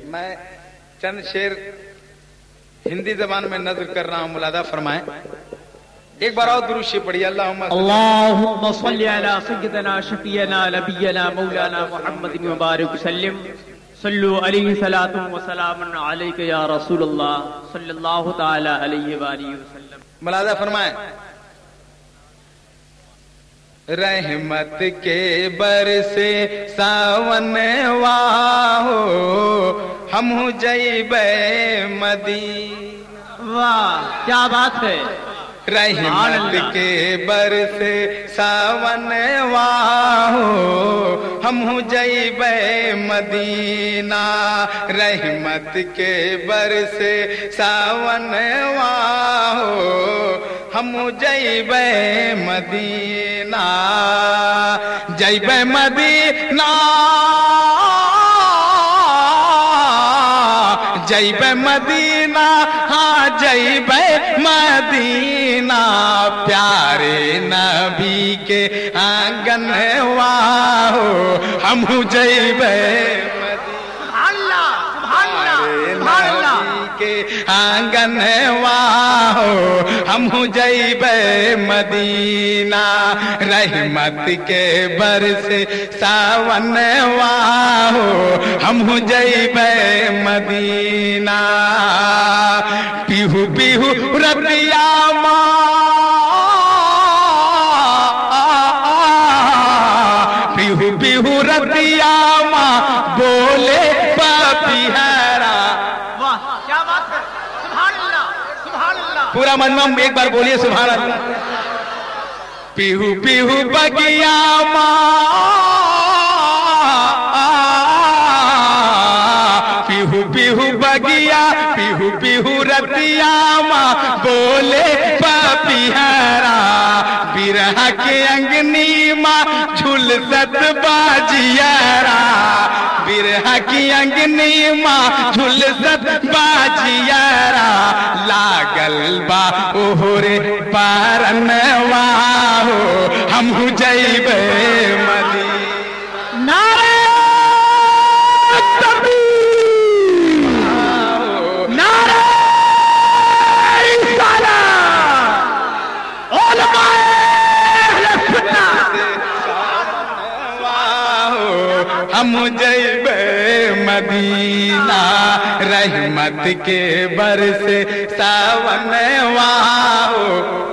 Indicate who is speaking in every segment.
Speaker 1: میں چند شعر ہندی زبان میں نظر کر رہا ہوں، ملاحظہ فرمائیں. ایک بار اور درود شریف پڑھیے.
Speaker 2: اللہم صلی علی سیدنا شفیعنا نبینا مولانا محمد مبارک وسلم. صلو علیہ صلاۃ و سلام علیک یا رسول اللہ صلی اللہ تعالی علیہ وآلہ وسلم.
Speaker 1: ملاحظہ فرمائیں. رحمت کے برسے ساون واہو ہم جیب مدینہ.
Speaker 2: واہ کیا بات ہے.
Speaker 1: رحمت کے برسے ساون واہو ہم جیب مدینہ. رحمت کے برسے ساون واہو ہم جیب مدینہ. جیب مدینہ جیب مدینہ ہاں جیب مدینہ. پیارے نبی کے آنگن واہو ہم جیب کے آنگن واہو ہم جیب مدینہ. رحمت کے برسے ساون واہو ہم جیب مدینہ. پیہو پیہو رتیا پیہو پیہو رتیا بولے پپیہرا. پورا مجمع ایک بار بولیے سبحان اللہ. پیہو پیہو بگیا پیہو پیہو بگیا پیہو پیہو رتیا بولے پپیہرا. برہ کے انگنی ماں جھلست باجیارا. برہ کی انگنی ماں جھلست باجیارا. لاگل با اوہرے پارن واہو ہم جیب مدینہ.
Speaker 2: نعرہ تکبیر نعرہ رسالت علماء اہل سنت
Speaker 1: ہم جیب مدینہ. رحمت کے برسے ساون واہو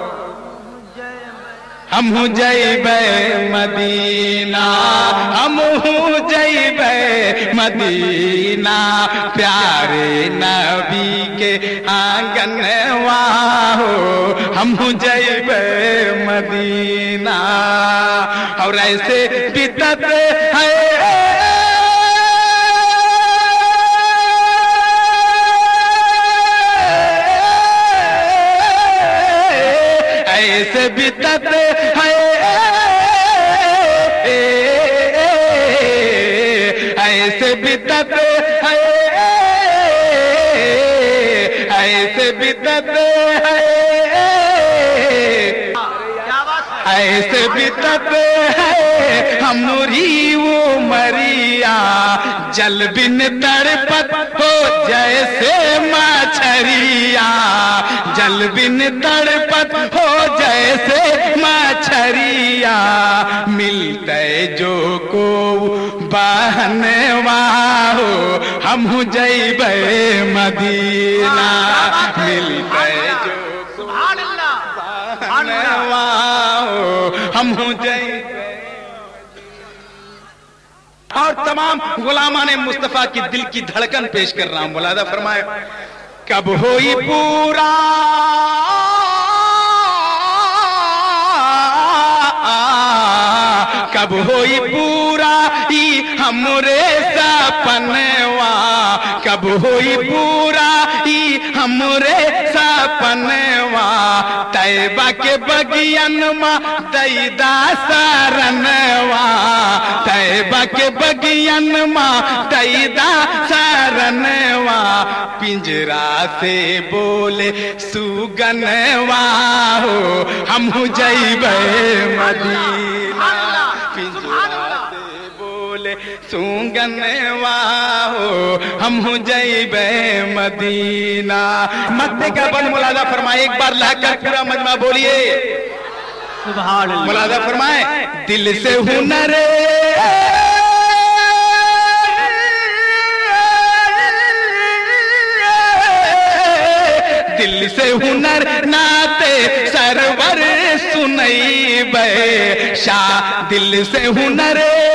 Speaker 1: ہم جیب مدینہ. ہم جیب مدینہ. پیارے نبی کے آنگن واہو ہم جیب مدینہ. اور ایسے بدعت ہے ایسے بدعت ہے ایسے بدعت ہے ایسے بدعت ہے ایسے بدعت ہے ہمری وہ مریا. جل بن تڑپت ہو جیسے مچھریا. جل بن تڑپت ہو جیسے مچھریا. ملتے جو کو بہن واہو ہم جیب مدینہ. ملتے جو بہن واہو ہم جیب. اور تمام غلامان مصطفیٰ کی دل کی دھڑکن پیش کر رہا ہوں. ملاحظہ فرمائے. کب ہوئی پورا کب ہوئی پورا ہمرے سپنوا. کب ہوئی پورا ہمرے سپنوا. طیبہ کے بگین ماں دیدہ سرنوا. طیبہ کے بگین ماں دیدہ سرنوا. پنجرا سے بولے سوگن واہو ہم جیب مدینہ. پنجرا سے بولے سوگن واہو ہم ہو جائبے مدینہ. مدے کا بل ملاحظہ فرمائے، ایک بار لا کر پورا مجمع بولیے
Speaker 2: سبحان اللہ.
Speaker 1: ملاحظہ فرمائے، دل سے ہنر دل سے ہنر ناتے سرور سنئی بے شاہ. دل سے ہنر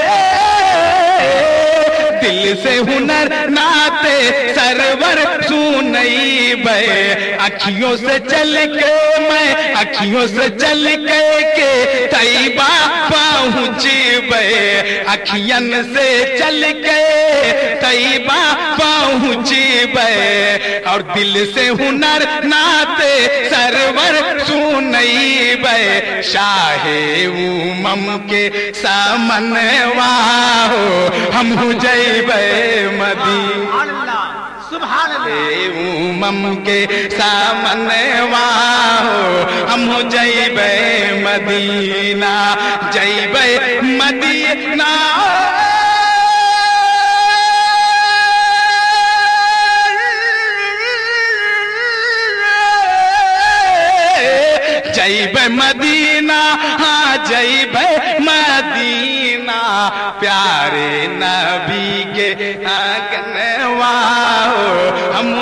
Speaker 1: دل سے ہنر ناتے سرور سنئی بے. اکھیوں سے چل کے میں اکھیوں سے چل کے طیبہ پہنچی بے. اکھین سے چل کے طیبہ پہنچی بے. اور دل سے ہنر ناتے سرور سنئی بے. شاہ امم کے سامنوا ہو ہم ہو جائبے مدینہ.
Speaker 2: سبحان اللہ.
Speaker 1: امم کے سامنوا ہو ہم ہو جائبے مدینہ. جائبے مدینہ جائبے مدینہ، ہاں جائبے مدینہ. پیارے نبی کے آنگنوا ہو ہم